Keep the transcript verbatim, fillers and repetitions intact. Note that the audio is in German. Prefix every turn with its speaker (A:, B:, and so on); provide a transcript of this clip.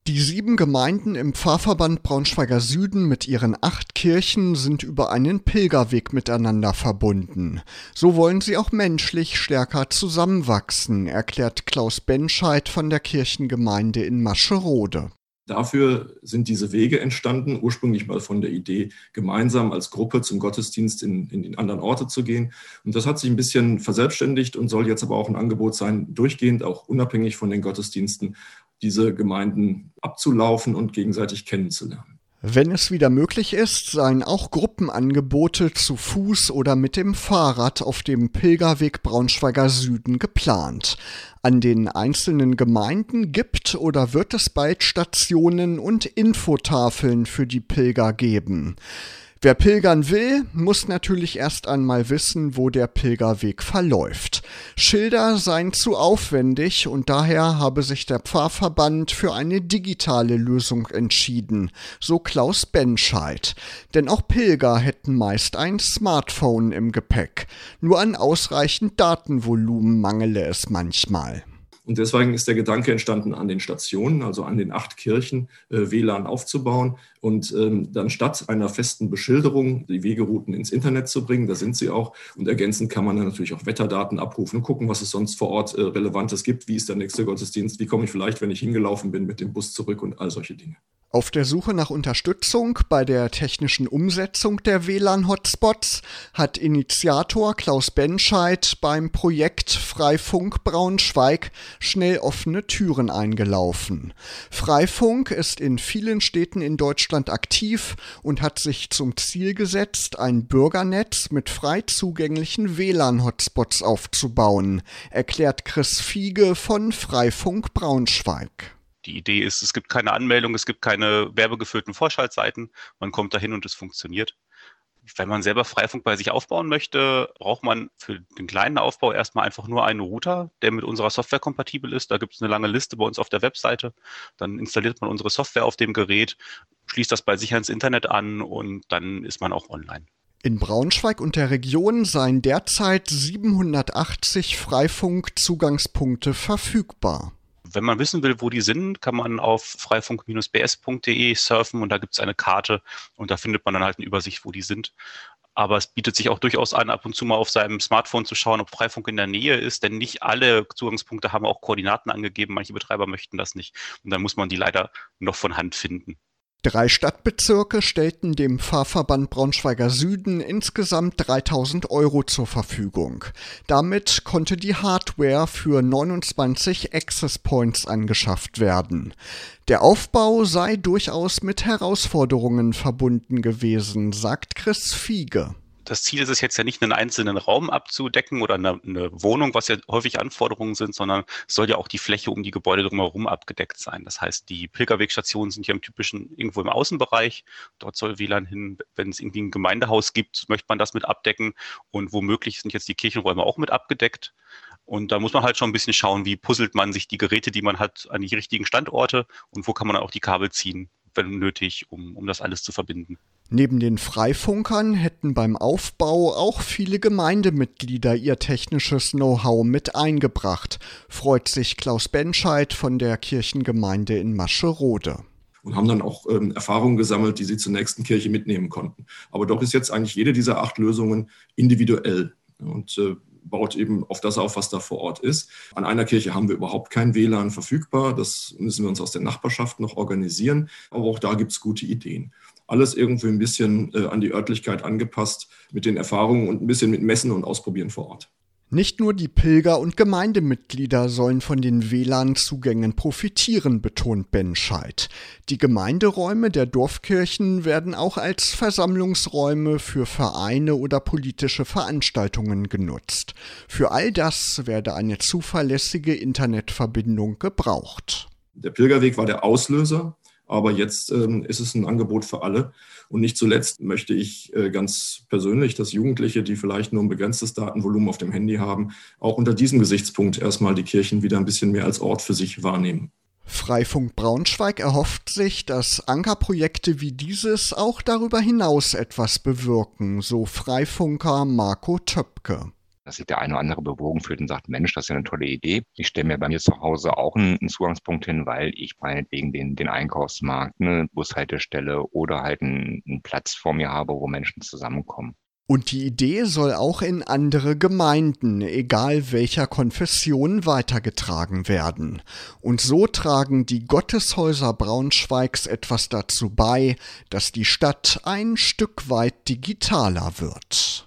A: Die sieben Gemeinden im Pfarrverband Braunschweiger Süden mit ihren acht Kirchen sind über einen Pilgerweg miteinander verbunden. So wollen sie auch menschlich stärker zusammenwachsen, erklärt Klaus Benscheid von der Kirchengemeinde in Mascherode.
B: Dafür sind diese Wege entstanden, ursprünglich mal von der Idee, gemeinsam als Gruppe zum Gottesdienst in, in, in anderen Orte zu gehen. Und das hat sich ein bisschen verselbstständigt und soll jetzt aber auch ein Angebot sein, durchgehend, auch unabhängig von den Gottesdiensten, diese Gemeinden abzulaufen und gegenseitig kennenzulernen.
A: Wenn es wieder möglich ist, seien auch Gruppenangebote zu Fuß oder mit dem Fahrrad auf dem Pilgerweg Braunschweiger Süden geplant. An den einzelnen Gemeinden gibt oder wird es bald Stationen und Infotafeln für die Pilger geben. Wer pilgern will, muss natürlich erst einmal wissen, wo der Pilgerweg verläuft. Schilder seien zu aufwendig und daher habe sich der Pfarrverband für eine digitale Lösung entschieden, so Klaus Benscheid. Denn auch Pilger hätten meist ein Smartphone im Gepäck. Nur an ausreichend Datenvolumen mangele es manchmal.
B: Und deswegen ist der Gedanke entstanden, an den Stationen, also an den acht Kirchen, äh, W L A N aufzubauen und ähm, dann statt einer festen Beschilderung die Wegerouten ins Internet zu bringen. Da sind sie auch. Und ergänzend kann man dann natürlich auch Wetterdaten abrufen und gucken, was es sonst vor Ort äh, Relevantes gibt. Wie ist der nächste Gottesdienst? Wie komme ich vielleicht, wenn ich hingelaufen bin, mit dem Bus zurück und all solche Dinge.
A: Auf der Suche nach Unterstützung bei der technischen Umsetzung der W L A N-Hotspots hat Initiator Klaus Benscheid beim Projekt Freifunk Braunschweig schnell offene Türen eingelaufen. Freifunk ist in vielen Städten in Deutschland aktiv und hat sich zum Ziel gesetzt, ein Bürgernetz mit frei zugänglichen W L A N-Hotspots aufzubauen, erklärt Chris Fiege von Freifunk Braunschweig.
C: Die Idee ist, es gibt keine Anmeldung, es gibt keine werbegeführten Vorschaltseiten, man kommt dahin und es funktioniert. Wenn man selber Freifunk bei sich aufbauen möchte, braucht man für den kleinen Aufbau erstmal einfach nur einen Router, der mit unserer Software kompatibel ist. Da gibt es eine lange Liste bei uns auf der Webseite. Dann installiert man unsere Software auf dem Gerät, schließt das bei sich ans Internet an und dann ist man auch online.
A: In Braunschweig und der Region seien derzeit siebenhundertachtzig Freifunk-Zugangspunkte verfügbar.
C: Wenn man wissen will, wo die sind, kann man auf freifunk Bindestrich b s punkt d e surfen und da gibt es eine Karte und da findet man dann halt eine Übersicht, wo die sind. Aber es bietet sich auch durchaus an, ab und zu mal auf seinem Smartphone zu schauen, ob Freifunk in der Nähe ist, denn nicht alle Zugangspunkte haben auch Koordinaten angegeben, manche Betreiber möchten das nicht und dann muss man die leider noch von Hand finden.
A: Drei Stadtbezirke stellten dem Pfarrverband Braunschweiger Süden insgesamt dreitausend Euro zur Verfügung. Damit konnte die Hardware für neunundzwanzig Access Points angeschafft werden. Der Aufbau sei durchaus mit Herausforderungen verbunden gewesen, sagt Chris Fiege.
C: Das Ziel ist es jetzt ja nicht, einen einzelnen Raum abzudecken oder eine, eine Wohnung, was ja häufig Anforderungen sind, sondern es soll ja auch die Fläche um die Gebäude drumherum abgedeckt sein. Das heißt, die Pilgerwegstationen sind ja im typischen irgendwo im Außenbereich. Dort soll W L A N hin. Wenn es irgendwie ein Gemeindehaus gibt, möchte man das mit abdecken. Und womöglich sind jetzt die Kirchenräume auch mit abgedeckt. Und da muss man halt schon ein bisschen schauen, wie puzzelt man sich die Geräte, die man hat, an die richtigen Standorte und wo kann man auch die Kabel ziehen, wenn nötig, um, um das alles zu verbinden.
A: Neben den Freifunkern hätten beim Aufbau auch viele Gemeindemitglieder ihr technisches Know-how mit eingebracht, freut sich Klaus Benscheid von der Kirchengemeinde in Mascherode.
B: Und haben dann auch ähm, Erfahrungen gesammelt, die sie zur nächsten Kirche mitnehmen konnten. Aber doch ist jetzt eigentlich jede dieser acht Lösungen individuell und äh, baut eben auf das auf, was da vor Ort ist. An einer Kirche haben wir überhaupt kein W L A N verfügbar. Das müssen wir uns aus der Nachbarschaft noch organisieren. Aber auch da gibt es gute Ideen. Alles irgendwie ein bisschen äh, an die Örtlichkeit angepasst mit den Erfahrungen und ein bisschen mit Messen und Ausprobieren vor Ort.
A: Nicht nur die Pilger und Gemeindemitglieder sollen von den W L A N-Zugängen profitieren, betont Benscheid. Die Gemeinderäume der Dorfkirchen werden auch als Versammlungsräume für Vereine oder politische Veranstaltungen genutzt. Für all das werde eine zuverlässige Internetverbindung gebraucht.
B: Der Pilgerweg war der Auslöser. Aber jetzt ähm, ist es ein Angebot für alle. Und nicht zuletzt möchte ich äh, ganz persönlich, dass Jugendliche, die vielleicht nur ein begrenztes Datenvolumen auf dem Handy haben, auch unter diesem Gesichtspunkt erstmal die Kirchen wieder ein bisschen mehr als Ort für sich wahrnehmen.
A: Freifunk Braunschweig erhofft sich, dass Ankerprojekte wie dieses auch darüber hinaus etwas bewirken, so Freifunker Marco Töpke.
D: dass sich der eine oder andere bewogen fühlt und sagt, Mensch, das ist ja eine tolle Idee. Ich stelle mir bei mir zu Hause auch einen, einen Zugangspunkt hin, weil ich meinetwegen den, den Einkaufsmarkt, eine Bushaltestelle oder halt einen, einen Platz vor mir habe, wo Menschen zusammenkommen.
A: Und die Idee soll auch in andere Gemeinden, egal welcher Konfession, weitergetragen werden. Und so tragen die Gotteshäuser Braunschweigs etwas dazu bei, dass die Stadt ein Stück weit digitaler wird.